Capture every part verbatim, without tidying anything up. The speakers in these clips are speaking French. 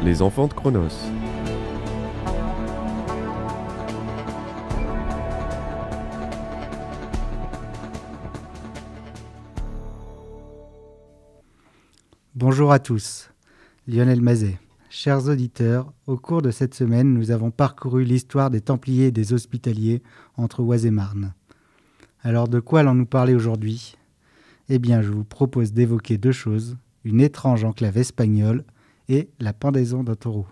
Les enfants de Cronos. Bonjour à tous, Lionel Mazet. Chers auditeurs, au cours de cette semaine, nous avons parcouru l'histoire des Templiers et des Hospitaliers entre Oise et Marne. Alors de quoi allons-nous parler aujourd'hui ? Eh bien, je vous propose d'évoquer deux choses, une étrange enclave espagnole et la pendaison d'un taureau.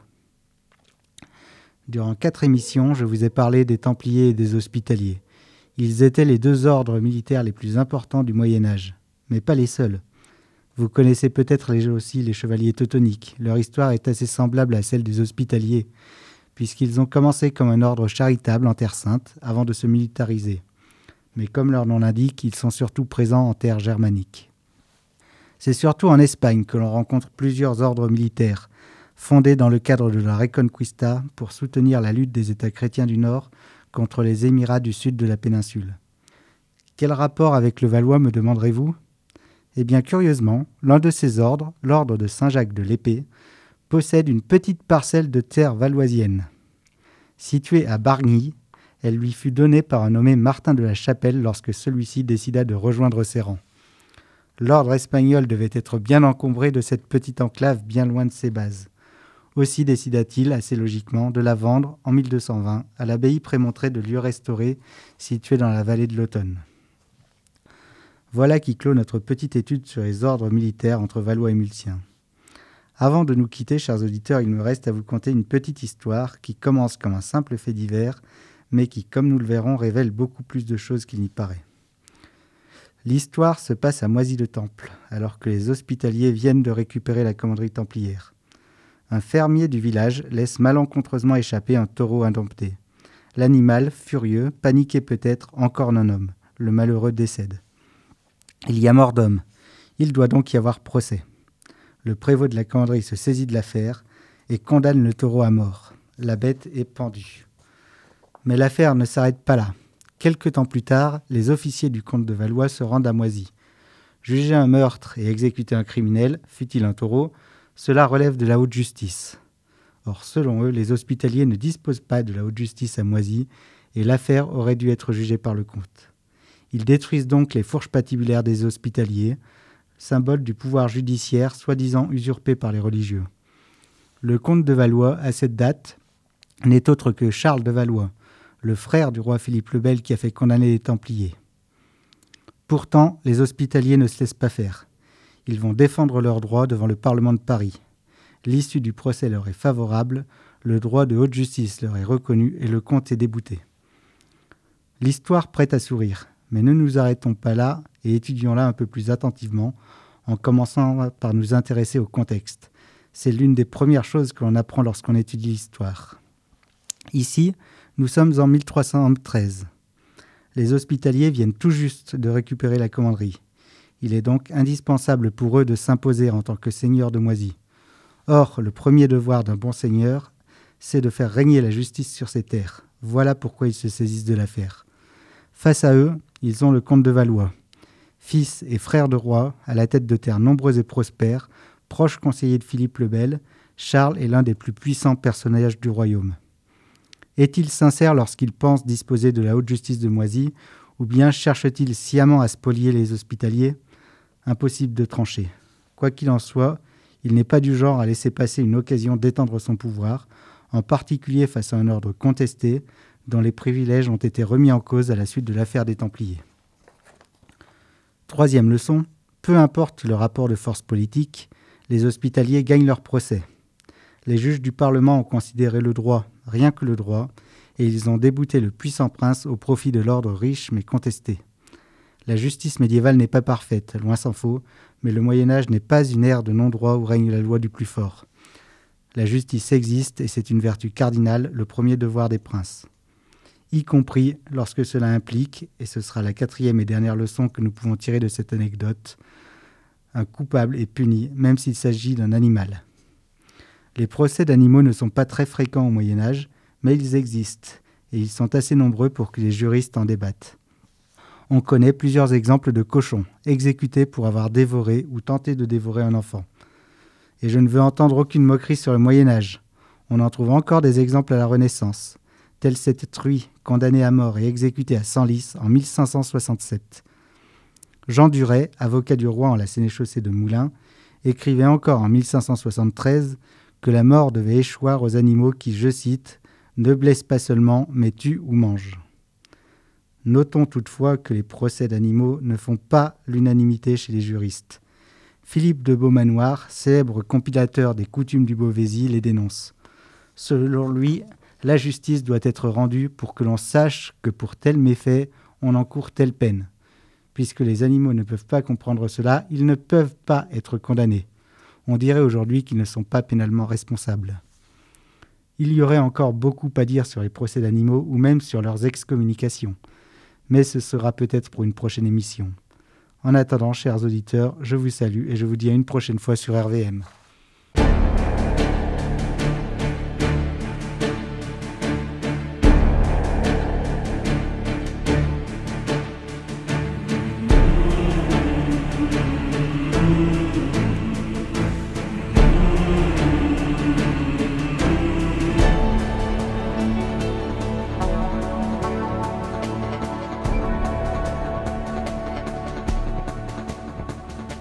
Durant quatre émissions, je vous ai parlé des Templiers et des Hospitaliers. Ils étaient les deux ordres militaires les plus importants du Moyen-Âge, mais pas les seuls. Vous connaissez peut-être aussi les chevaliers teutoniques. Leur histoire est assez semblable à celle des Hospitaliers, puisqu'ils ont commencé comme un ordre charitable en Terre Sainte avant de se militariser. Mais comme leur nom l'indique, ils sont surtout présents en terre germanique. C'est surtout en Espagne que l'on rencontre plusieurs ordres militaires, fondés dans le cadre de la Reconquista pour soutenir la lutte des États chrétiens du Nord contre les Émirats du Sud de la péninsule. Quel rapport avec le Valois, me demanderez-vous ? Eh bien, curieusement, l'un de ces ordres, l'ordre de Saint-Jacques de l'Épée, possède une petite parcelle de terre valoisienne. Située à Bargny, elle lui fut donnée par un nommé Martin de la Chapelle lorsque celui-ci décida de rejoindre ses rangs. L'ordre espagnol devait être bien encombré de cette petite enclave bien loin de ses bases. Aussi décida-t-il, assez logiquement, de la vendre en mille deux cent vingt à l'abbaye prémontrée de Lieu-Restauré, située dans la vallée de l'Automne. Voilà qui clôt notre petite étude sur les ordres militaires entre Valois et Mulciens. Avant de nous quitter, chers auditeurs, il me reste à vous conter une petite histoire qui commence comme un simple fait divers, mais qui, comme nous le verrons, révèle beaucoup plus de choses qu'il n'y paraît. L'histoire se passe à Moisy-le-Temple, alors que les Hospitaliers viennent de récupérer la commanderie templière. Un fermier du village laisse malencontreusement échapper un taureau indompté. L'animal, furieux, paniqué peut-être, encore non homme. Le malheureux décède. Il y a mort d'homme. Il doit donc y avoir procès. Le prévôt de la commanderie se saisit de l'affaire et condamne le taureau à mort. La bête est pendue. Mais l'affaire ne s'arrête pas là. Quelque temps plus tard, les officiers du comte de Valois se rendent à Moisy. Juger un meurtre et exécuter un criminel, fût-il un taureau, cela relève de la haute justice. Or, selon eux, les Hospitaliers ne disposent pas de la haute justice à Moisy et l'affaire aurait dû être jugée par le comte. Ils détruisent donc les fourches patibulaires des Hospitaliers, symbole du pouvoir judiciaire soi-disant usurpé par les religieux. Le comte de Valois, à cette date, n'est autre que Charles de Valois, le frère du roi Philippe le Bel qui a fait condamner les Templiers. Pourtant, les Hospitaliers ne se laissent pas faire. Ils vont défendre leurs droits devant le Parlement de Paris. L'issue du procès leur est favorable, le droit de haute justice leur est reconnu et le comte est débouté. L'histoire prête à sourire. Mais ne nous arrêtons pas là et étudions-la un peu plus attentivement en commençant par nous intéresser au contexte. C'est l'une des premières choses que l'on apprend lorsqu'on étudie l'histoire. Ici, nous sommes en mille trois cent treize. Les Hospitaliers viennent tout juste de récupérer la commanderie. Il est donc indispensable pour eux de s'imposer en tant que seigneurs de Moisy. Or, le premier devoir d'un bon seigneur, c'est de faire régner la justice sur ses terres. Voilà pourquoi ils se saisissent de l'affaire. Face à eux, ils ont le comte de Valois, fils et frère de roi, à la tête de terres nombreuses et prospères, proche conseiller de Philippe le Bel, Charles est l'un des plus puissants personnages du royaume. Est-il sincère lorsqu'il pense disposer de la haute justice de Moisy, ou bien cherche-t-il sciemment à spolier les Hospitaliers ? Impossible de trancher. Quoi qu'il en soit, il n'est pas du genre à laisser passer une occasion d'étendre son pouvoir, en particulier face à un ordre contesté, dont les privilèges ont été remis en cause à la suite de l'affaire des Templiers. Troisième leçon, peu importe le rapport de force politique, les Hospitaliers gagnent leur procès. Les juges du Parlement ont considéré le droit, rien que le droit, et ils ont débouté le puissant prince au profit de l'ordre riche mais contesté. La justice médiévale n'est pas parfaite, loin s'en faut, mais le Moyen-Âge n'est pas une ère de non-droit où règne la loi du plus fort. La justice existe et c'est une vertu cardinale, le premier devoir des princes. Y compris lorsque cela implique, et ce sera la quatrième et dernière leçon que nous pouvons tirer de cette anecdote, un coupable est puni, même s'il s'agit d'un animal. Les procès d'animaux ne sont pas très fréquents au Moyen-Âge, mais ils existent, et ils sont assez nombreux pour que les juristes en débattent. On connaît plusieurs exemples de cochons exécutés pour avoir dévoré ou tenté de dévorer un enfant. Et je ne veux entendre aucune moquerie sur le Moyen-Âge. On en trouve encore des exemples à la Renaissance, tel cet Truy, condamné à mort et exécuté à Senlis en mille cinq cent soixante-sept. Jean Duret, avocat du roi en la sénéchaussée de Moulins, écrivait encore en mille cinq cent soixante-treize que la mort devait échoir aux animaux qui, je cite, « ne blessent pas seulement, mais tuent ou mangent ». Notons toutefois que les procès d'animaux ne font pas l'unanimité chez les juristes. Philippe de Beaumanoir, célèbre compilateur des coutumes du Beauvaisis, les dénonce. Selon lui, la justice doit être rendue pour que l'on sache que pour tel méfait, on encourt telle peine. Puisque les animaux ne peuvent pas comprendre cela, ils ne peuvent pas être condamnés. On dirait aujourd'hui qu'ils ne sont pas pénalement responsables. Il y aurait encore beaucoup à dire sur les procès d'animaux ou même sur leurs excommunications. Mais ce sera peut-être pour une prochaine émission. En attendant, chers auditeurs, je vous salue et je vous dis à une prochaine fois sur R V M.